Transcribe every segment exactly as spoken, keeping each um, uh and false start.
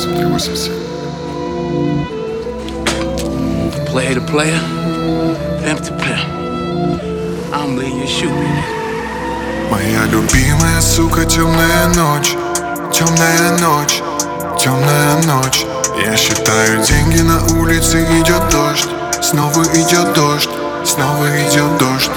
восемь три восемь семь. Player to player, empty player. I'm leaving your shoe, baby. Моя любимая, сука, темная ночь, темная ночь, темная ночь. Я считаю деньги на улице, идет дождь, снова идет дождь, снова идет дождь.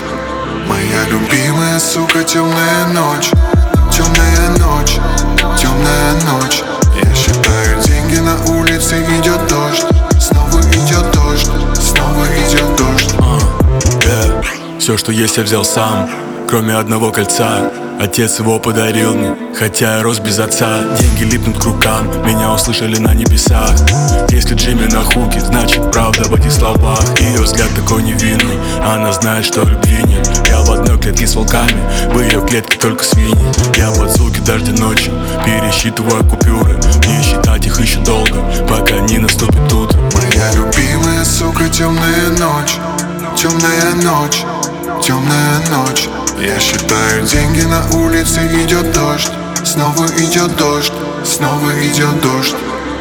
Моя любимая, сука, темная ночь, темная ночь, темная ночь. Я считаю деньги на улице, идет дождь, снова идет дождь, снова идет дождь. uh, yeah. Все, что есть, я взял сам, кроме одного кольца. Отец его подарил мне, хотя я рос без отца. Деньги липнут к рукам, меня услышали на небесах. Если Джимми на хуке, значит правда в этих словах. Ее взгляд такой невинный, она знает, что любви нет. Я в одной клетке с волками, в ее клетке только свиньи. Я под звуки дождя ночью пересчитываю купюры. Не считать их еще долго, пока не наступит утро. Моя любимая, сука, темная ночь, темная ночь, темная ночь. Я считаю деньги на улице, идет дождь, снова идет дождь, снова идет дождь.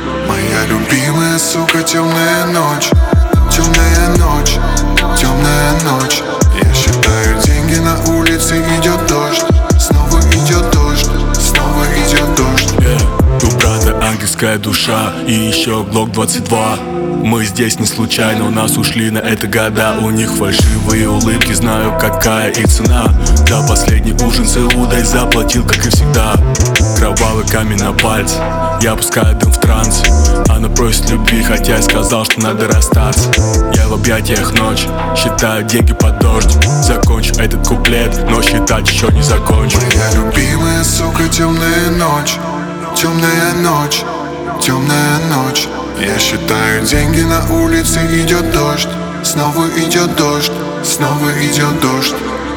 Моя любимая, сука, темная ночь, темная ночь, темная ночь. Я считаю деньги на улице, идет дождь, снова идет дождь, снова идет дождь. Yeah. У брата ангельская душа и еще Глок двадцать два. Мы здесь не случайно, у нас ушли на это года. У них фальшивые улыбки, знаю, какая их цена. За последний ужин с Иудой заплатил, как и всегда. Кровавый камень на пальце, я пускаю дым в транс. Она просит любви, хотя я сказал, что надо расстаться. Я в объятиях ночь, считаю деньги под дождь. Закончу этот куплет, но считать еще не закончу. Моя любимая, сука, темная ночь, темная ночь, темная ночь. Я считаю деньги на улице, идет дождь, снова идет дождь, снова идет дождь.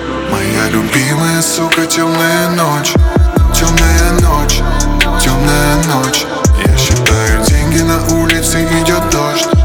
Моя любимая, сука, темная ночь, темная ночь, темная ночь. Я считаю деньги на улице, идет дождь,